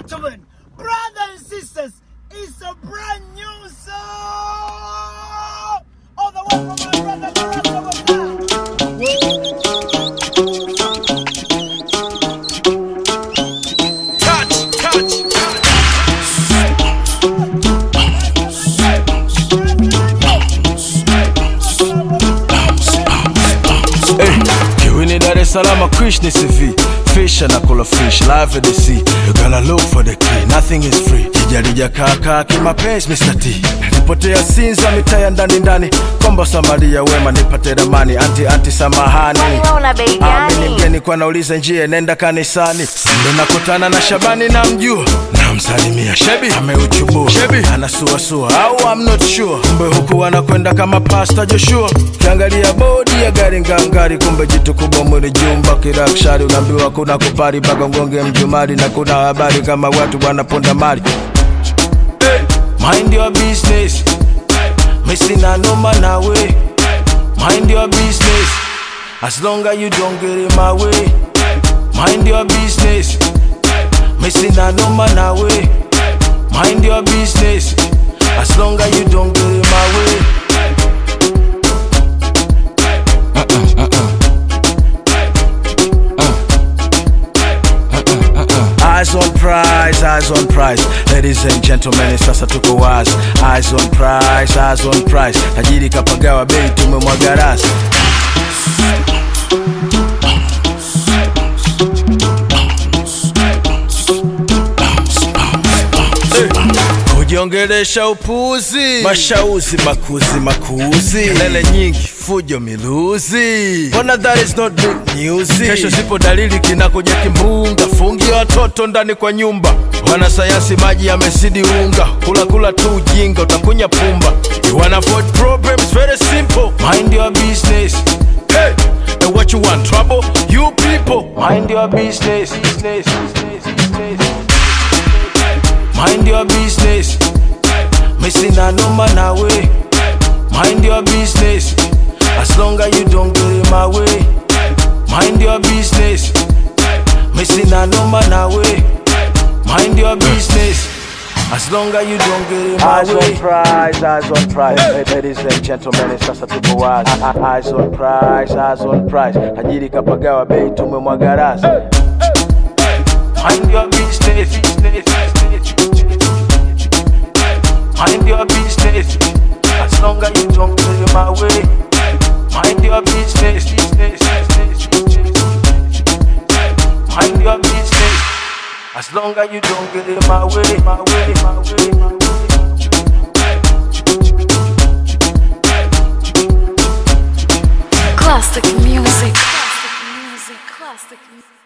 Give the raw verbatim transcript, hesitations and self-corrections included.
gentlemen, brothers and sisters, it's a brand new song! All the way from my brother, the rest of us now. Touch, touch, touch. Hey, kiwini Dar es Salaam, Krishna C V. Fish and I call a fish, live in the sea. You gotta look for the key, nothing is free. Kijarija kaka, kimapenzi Mister T. Nipotea Sinza, mitaya ndani ndani. Kombo Samaria, wema nipate ramani. Anti anti samahani. Amini mgeni kwa nauliza njia, nenda kanisani. Ndo nakutana na Shabani na mjua. Na msalimia Shebi, ameuchubua Shebi, anasua sua, au I'm not sure. Kumbe huku wanakwenda kama Pastor Joshua. Kiangalia bodi ya gari ngangari. Kumbe jitu kubwa mwili jumba kirakshari. Unaambiwa kuna kupari baka ngonge mjumari. Na kuna habari kama watu wanaponda mali. Hey, mind your business. Missing a number na way. Mind your business. As long as you don't get in my way. Mind your business. Missing a number na way. Mind your business. As long as you don't get in my way. Eyes on prize, eyes on prize. Ladies and gentlemen, sasa tuko wazi. Eyes on prize, eyes on prize. Tajiri kapagawa bei tumemwaga rasi. Kujiongelesha upuzi, mashauzi makuzi makuzi. Lele nyingi, fujo miluzi. Bona that is not big news. Kesho sipo dalili kinakuja kimbunga. Fungi watoto ndani kwa nyumba. Wanasayansi maji yamesidi unga. Kula kula tu ujinga, utakunya pumba. You wanna avoid problems, very simple. Mind your business. Hey, and what you want, trouble? You people, mind your business, business, business, business. Mind your business. Missing a number na way. Mind your business. As long as you don't get in my way. Mind your business. Missing a number na way. Mind your business. As long as you don't get in my eyes way. Eyes on prize, eyes on prize. Hey. Ladies and gentlemen, sasa tuko wazi. Eyes on prize, eyes on prize. Tajiri kapagawa bei tumemwaga rasi. Mind your business, business, business. Mind your business. As long as you don't get in my way. Mind your business, business, business. Mind your business. As long as you don't get in my way, my way, my way, my way. Classic music. Classic music. Classic music.